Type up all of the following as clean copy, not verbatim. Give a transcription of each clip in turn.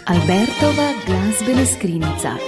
Albertova glasbena skrinjica.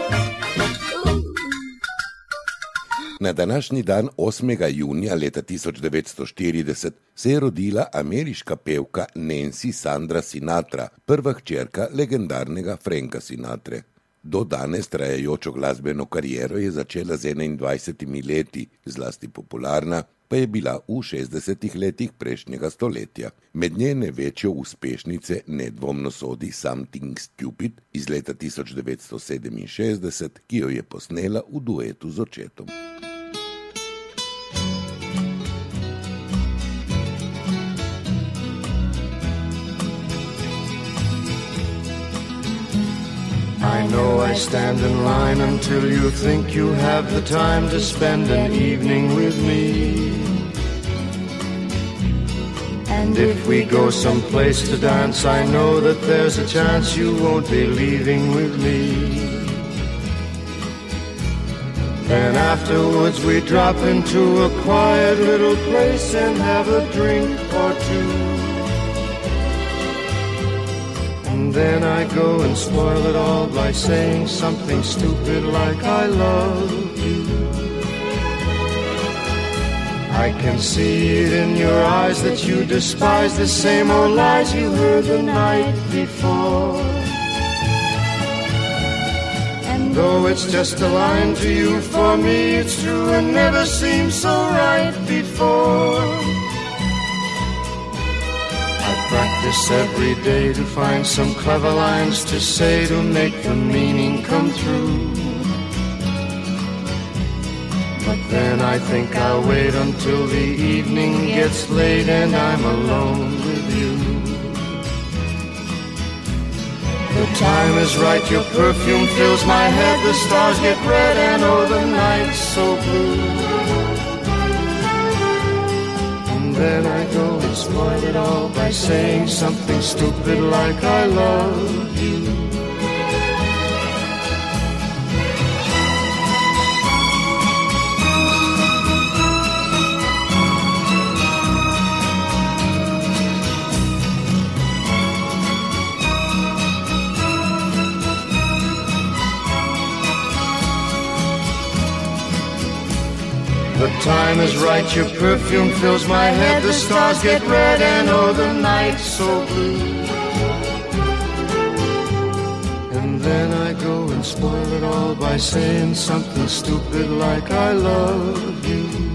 Na današnji dan 8. junija leta 1940 se je rodila ameriška pevka Nancy Sandra Sinatra, prva hčerka legendarnega Franka Sinatre. Do danes trajajočo glasbeno kariero je začela z 21 leti, zlasti popularna pa je bila v 60 letih prejšnjega stoletja. Med njene večjo uspešnice nedvomno sodi Something Stupid iz leta 1967, ki jo je posnela v duetu z očetom. I know I stand in line until you think you have the time to spend an evening with me. And if we go someplace to dance, I know that there's a chance you won't be leaving with me. Then afterwards we drop into a quiet little place and have a drink or two. And then I go and spoil it all by saying something stupid like I love you. I can see it in your eyes that you despise the same old lies you heard the night before. And though it's just a line to you, for me it's true and never seemed so right before. Practice every day to find some clever lines to say to make the meaning come through. But then I think I'll wait until the evening gets late and I'm alone with you. The time is right, your perfume fills my head, the stars get red and oh the night's so blue. Then I go and spoil it all by saying something stupid like I love you. The time is right, your perfume fills my head, the stars get red and oh the night's so blue. And then I go and spoil it all by saying something stupid like I love you.